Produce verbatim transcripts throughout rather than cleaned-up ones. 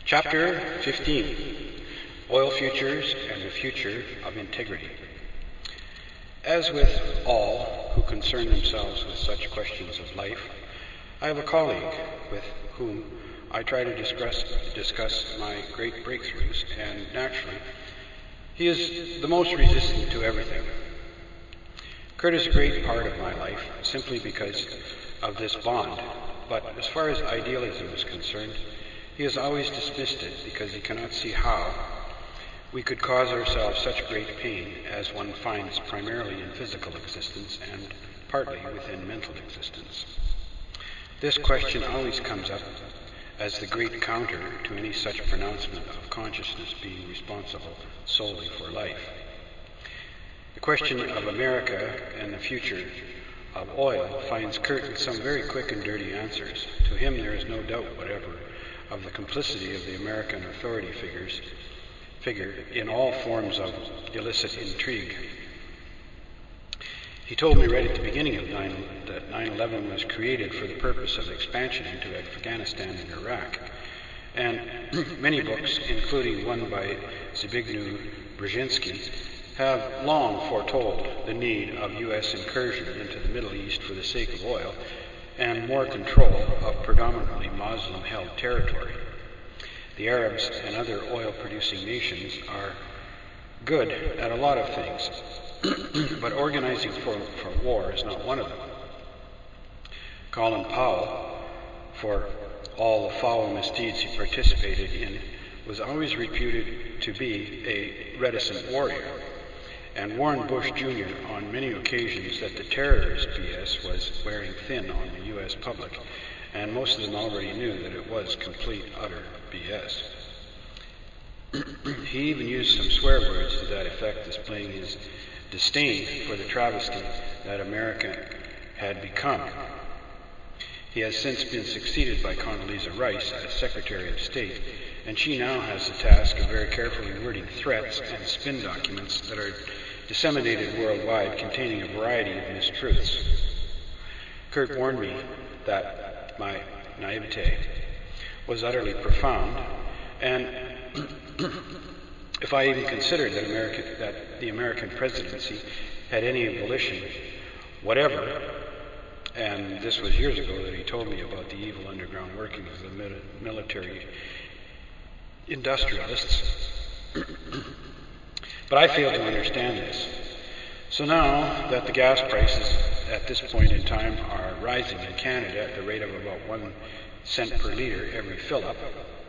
Chapter fifteen, Oil Futures and the Future of Integrity. As with all who concern themselves with such questions of life, I have a colleague with whom I try to discuss, discuss my great breakthroughs, and naturally, he is the most resistant to everything. Kurt is a great part of my life simply because of this bond, but as far as idealism is concerned, he has always dismissed it because he cannot see how we could cause ourselves such great pain as one finds primarily in physical existence and partly within mental existence. This question always comes up as the great counter to any such pronouncement of consciousness being responsible solely for life. The question of America and the future of oil finds Kurt with some very quick and dirty answers. To him there is no doubt whatever of the complicity of the American authority figures figure in all forms of illicit intrigue. He told me right at the beginning of nine that nine eleven was created for the purpose of expansion into Afghanistan and Iraq. And many books, including one by Zbigniew Brzezinski, have long foretold the need of U S incursion into the Middle East for the sake of oil and more control of predominantly Muslim-held territory. The Arabs and other oil-producing nations are good at a lot of things, but organizing for, for war is not one of them. Colin Powell, for all the foul misdeeds he participated in, was always reputed to be a reticent warrior, and warned Bush Junior on many occasions that the terrorist B S was wearing thin on the U S public, and most of them already knew that it was complete, utter B S. He even used some swear words to that effect, displaying his disdain for the travesty that America had become. He has since been succeeded by Condoleezza Rice as Secretary of State, and she now has the task of very carefully wording threats and spin documents that are disseminated worldwide, containing a variety of mistruths. Kurt warned me that my naivete was utterly profound, and if I even considered that, America, that the American presidency had any volition whatever, and this was years ago that he told me about the evil underground workings of the military industrialists, but I failed to understand this. So now that the gas prices at this point in time are rising in Canada at the rate of about one cent per litre every fill-up,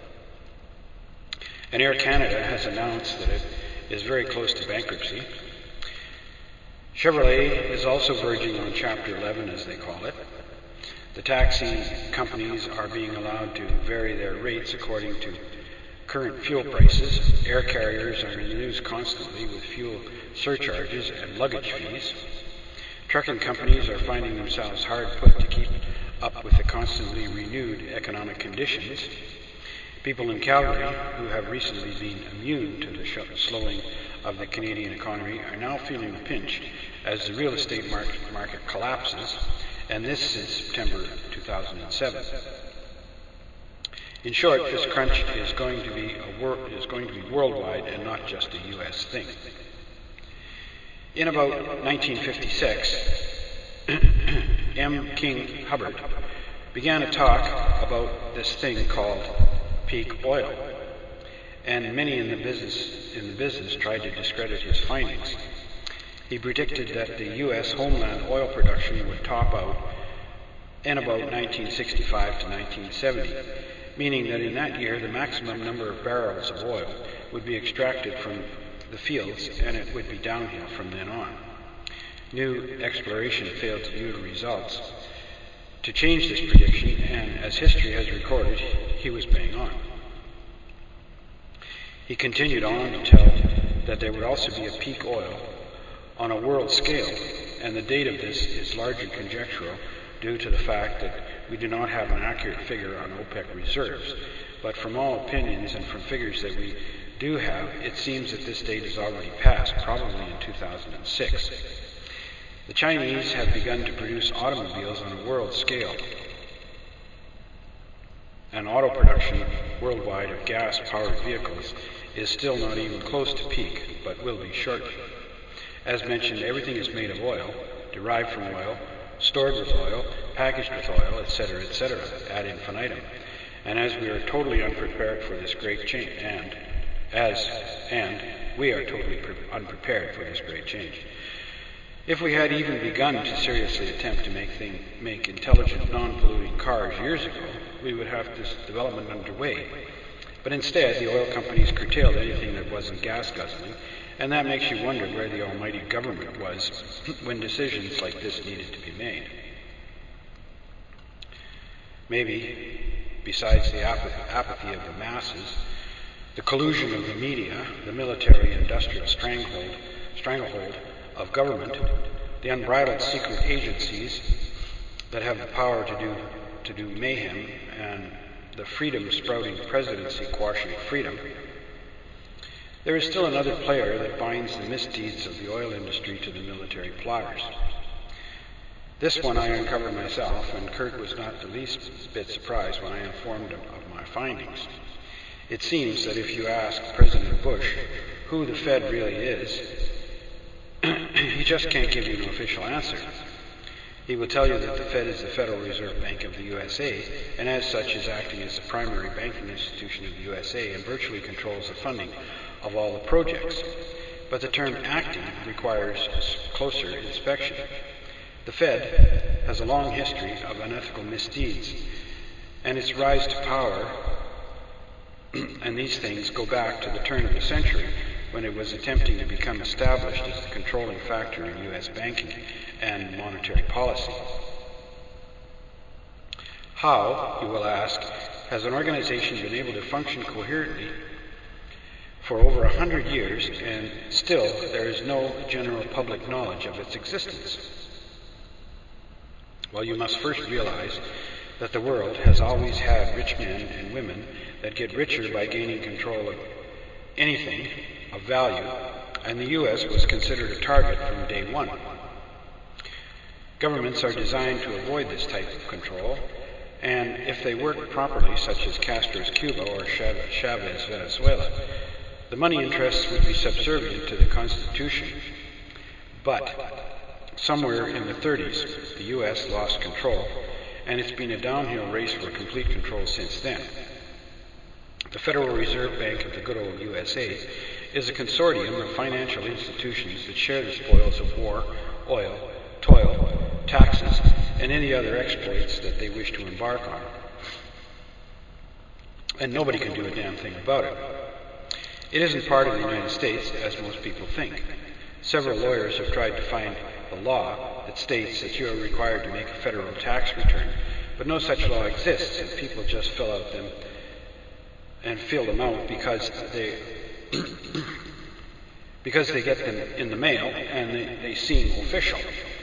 and Air Canada has announced that it is very close to bankruptcy, Chevrolet is also verging on Chapter eleven, as they call it. The taxi companies are being allowed to vary their rates according to current fuel prices. Air carriers are in the news constantly with fuel surcharges and luggage fees. Trucking companies are finding themselves hard put to keep up with the constantly renewed economic conditions. People in Calgary, who have recently been immune to the sh- slowing of the Canadian economy, are now feeling the pinch as the real estate market, market collapses, and this since September two thousand seven. In short, this crunch is going to be a wor- is going to be worldwide and not just a U S thing. In about nineteen fifty-six, M. King Hubbard began to talk about this thing called peak oil, and many in the business in the business tried to discredit his findings. He predicted that the U S homeland oil production would top out in about nineteen sixty-five to nineteen seventy, meaning that in that year the maximum number of barrels of oil would be extracted from the fields, and it would be downhill from then on. New exploration failed to yield results to change this prediction, and as history has recorded, he was bang on. He continued on to tell that there would also be a peak oil on a world scale, and the date of this is largely conjectural due to the fact that we do not have an accurate figure on OPEC reserves. But from all opinions and from figures that we do have, it seems that this date is already passed, probably in two thousand six. The Chinese have begun to produce automobiles on a world scale. and auto production worldwide of gas-powered vehicles is still not even close to peak, but will be shortly. As mentioned, everything is made of oil, derived from oil, stored with oil, packaged with oil, et cetera, et cetera, ad infinitum. And as we are totally unprepared for this great change, and as and we are totally pre- unprepared for this great change. If we had even begun to seriously attempt to make thing, make intelligent, non-polluting cars years ago, we would have this development underway. But instead, the oil companies curtailed anything that wasn't gas guzzling, and that makes you wonder where the almighty government was when decisions like this needed to be made. Maybe, besides the ap- apathy of the masses, the collusion of the media, the military-industrial stranglehold, stranglehold of government, the unbridled secret agencies that have the power to do to do mayhem, and the freedom-sprouting presidency quashing freedom, there is still another player that binds the misdeeds of the oil industry to the military plotters. This one I uncovered myself, and Kurt was not the least bit surprised when I informed him of my findings. It seems that if you ask President Bush who the Fed really is, he just can't give you an official answer. He will tell you that the Fed is the Federal Reserve Bank of the U S A, and as such is acting as the primary banking institution of the U S A and virtually controls the funding of all the projects. But the term acting requires closer inspection. The Fed has a long history of unethical misdeeds, and its rise to power, and these things go back to the turn of the century when it was attempting to become established as the controlling factor in U S banking and monetary policy. How, you will ask, has an organization been able to function coherently for over a hundred years and still there is no general public knowledge of its existence? Well, you must first realize that the world has always had rich men and women that get richer by gaining control of anything of value, and the U S was considered a target from day one. Governments are designed to avoid this type of control, and if they work properly, such as Castro's Cuba or Chavez Venezuela, the money interests would be subservient to the Constitution. But somewhere in the thirties, the U S lost control, and it's been a downhill race for complete control since then. The Federal Reserve Bank of the good old U S A is a consortium of financial institutions that share the spoils of war, oil, toil, taxes, and any other exploits that they wish to embark on. And nobody can do a damn thing about it. It isn't part of the United States, as most people think. Several lawyers have tried to find the law that states that you are required to make a federal tax return, but no such law exists, and people just fill out them and fill them out because they because they get them in the mail and they, they seem official.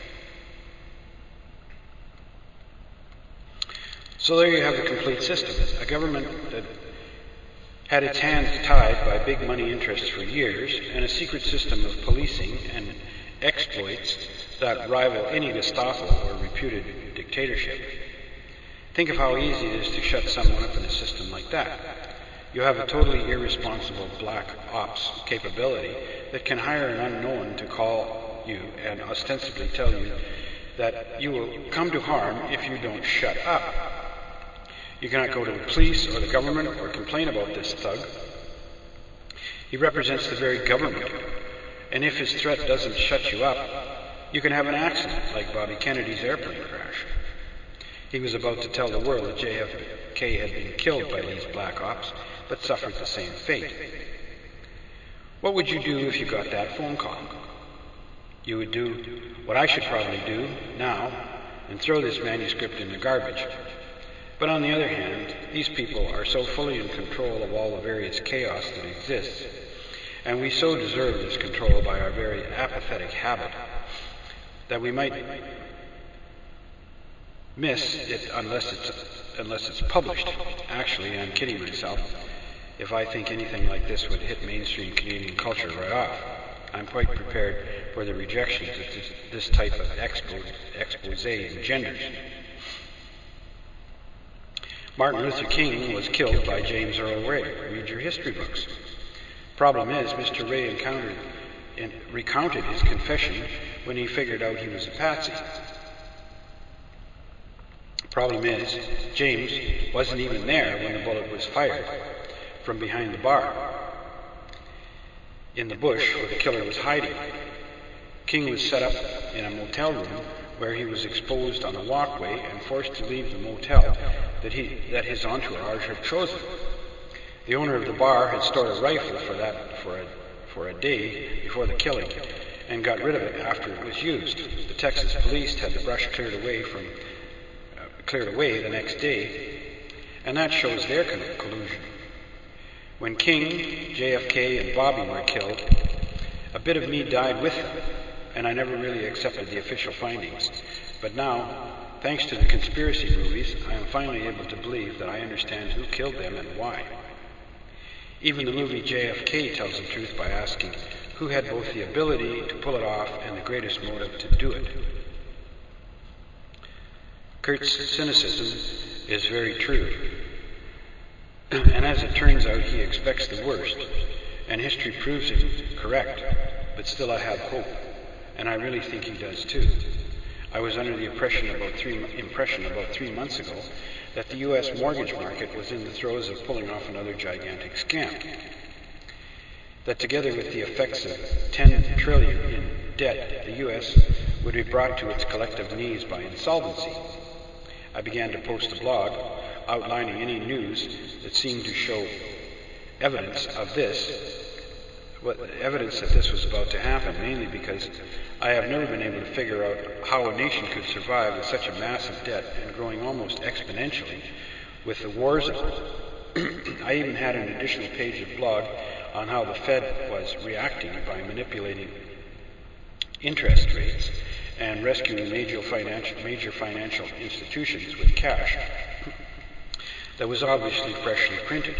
So there you have the complete system. A government that had its hands tied by big money interests for years, and a secret system of policing and exploits that rival any Gestapo or reputed dictatorship. Think of how easy it is to shut someone up in a system like that. You have a totally irresponsible black ops capability that can hire an unknown to call you and ostensibly tell you that you will come to harm if you don't shut up. You cannot go to the police or the government or complain about this thug. He represents the very government, and if his threat doesn't shut you up, you can have an accident like Bobby Kennedy's airplane crash. He was about to tell the world that J F K had been killed by these black ops, but suffered the same fate. What would you do if you got that phone call? You would do what I should probably do now and throw this manuscript in the garbage. But on the other hand, these people are so fully in control of all the various chaos that exists, and we so deserve this control by our very apathetic habit, that we might miss it unless it's unless it's published. Actually, I'm kidding myself if I think anything like this would hit mainstream Canadian culture right off. I'm quite prepared for the rejections that this, this type of expose, expose engenders. Martin Luther King was killed by James Earl Ray. Read your history books. Problem is, Mister Ray encountered and recounted his confession when he figured out he was a patsy. Problem is, James wasn't even there when the bullet was fired from behind the bar in the bush where the killer was hiding. King was set up in a motel room where he was exposed on a walkway and forced to leave the motel that he that his entourage had chosen. The owner of the bar had stored a rifle for that for a for a day before the killing and got rid of it after it was used. The Texas police had the brush cleared away from uh, cleared away the next day, and that shows their collusion. When King, J F K, and Bobby were killed, a bit of me died with them, and I never really accepted the official findings. But now, thanks to the conspiracy movies, I am finally able to believe that I understand who killed them and why. Even the movie J F K tells the truth by asking who had both the ability to pull it off and the greatest motive to do it. Kurt's cynicism is very true. And as it turns out, he expects the worst, and history proves him correct, but still I have hope, and I really think he does too. I was under the impression about three, impression about three months ago that the U S mortgage market was in the throes of pulling off another gigantic scam. That together with the effects of ten trillion dollars in debt, the U S would be brought to its collective knees by insolvency. I began to post a blog outlining any news that seemed to show evidence of this, what, evidence that this was about to happen, mainly because I have never been able to figure out how a nation could survive with such a massive debt and growing almost exponentially with the wars on. I even had an additional page of blog on how the Fed was reacting by manipulating interest rates and rescuing major financial, major financial institutions with cash that was obviously freshly printed.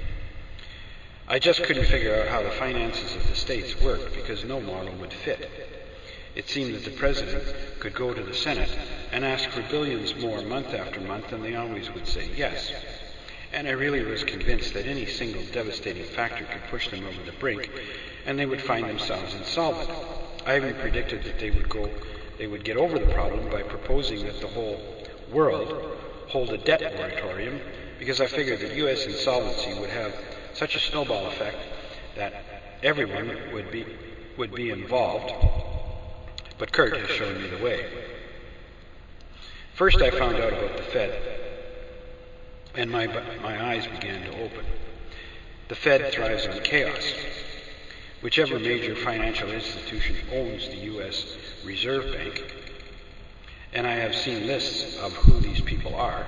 I just couldn't figure out how the finances of the states worked because no model would fit. It seemed that the president could go to the Senate and ask for billions more month after month, and they always would say yes. And I really was convinced that any single devastating factor could push them over the brink, and they would find themselves insolvent. I even predicted that they would go, they would get over the problem by proposing that the whole world hold a debt moratorium, because I figured that U S insolvency would have such a snowball effect that everyone would be would be involved. But Kurt has shown me the way. First I found out about the Fed, and my, my eyes began to open. The Fed thrives on chaos. Whichever major financial institution owns the U S Reserve Bank, and I have seen lists of who these people are,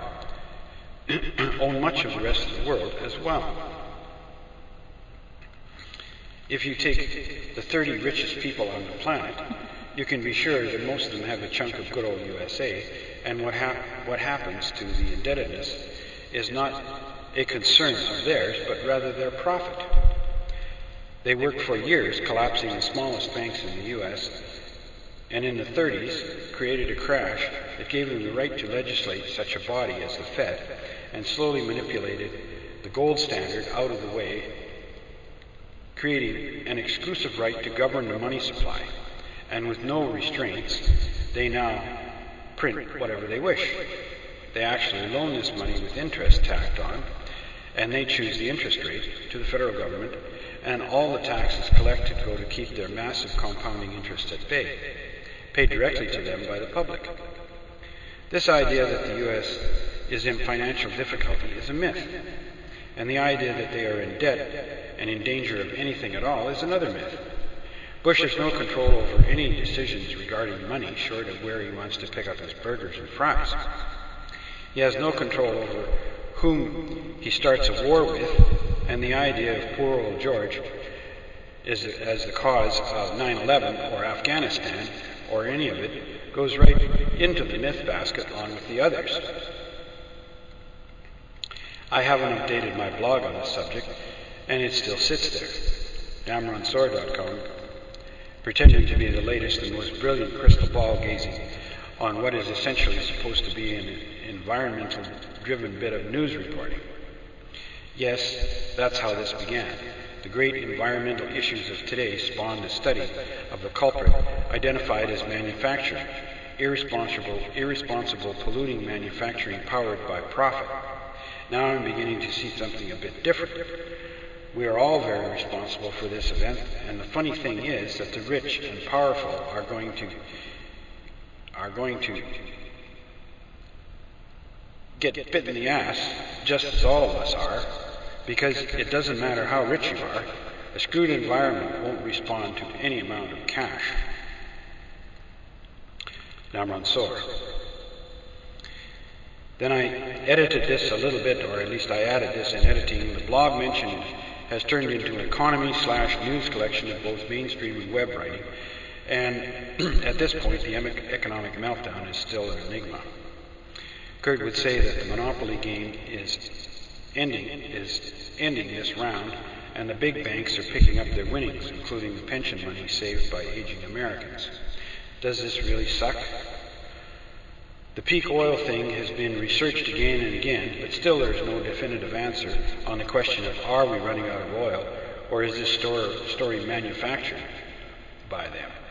own much of the rest of the world as well. If you take the thirty richest people on the planet, you can be sure that most of them have a chunk of good old U S A, and what, hap- what happens to the indebtedness is not a concern of theirs, but rather their profit. They worked for years collapsing the smallest banks in the U S, and in the thirties created a crash that gave them the right to legislate such a body as the Fed, and slowly manipulated the gold standard out of the way, creating an exclusive right to govern the money supply. And with no restraints, they now print whatever they wish. They actually loan this money with interest tacked on, and they choose the interest rate to the federal government, and all the taxes collected go to keep their massive compounding interest at bay, paid directly to them by the public. This idea that the U S is in financial difficulty is a myth, and the idea that they are in debt and in danger of anything at all is another myth. Bush has no control over any decisions regarding money short of where he wants to pick up his burgers and fries. He has no control over whom he starts a war with, and the idea of poor old George is as the cause of nine eleven or Afghanistan or any of it goes right into the myth basket along with the others. I haven't updated my blog on this subject, and it still sits there, amronsor dot com, pretending to be the latest and most brilliant crystal ball gazing on what is essentially supposed to be an environmental-driven bit of news reporting. Yes, that's how this began. The great environmental issues of today spawned the study of the culprit identified as manufacturing, irresponsible, irresponsible polluting manufacturing powered by profit. Now I'm beginning to see something a bit different. We are all very responsible for this event, and the funny thing is that the rich and powerful are going to are going to get bit in the ass, just as all of us are, because it doesn't matter how rich you are, a screwed environment won't respond to any amount of cash. Namron Sor. Then I edited this a little bit, or at least I added this in editing. The blog mentioned has turned into an economy slash news collection of both mainstream and web writing, and at this point the economic meltdown is still an enigma. Kurt would say that the monopoly game is ending, is ending this round, and the big banks are picking up their winnings, including the pension money saved by aging Americans. Does this really suck? The peak oil thing has been researched again and again, but still there is no definitive answer on the question of are we running out of oil, or is this store, story manufactured by them?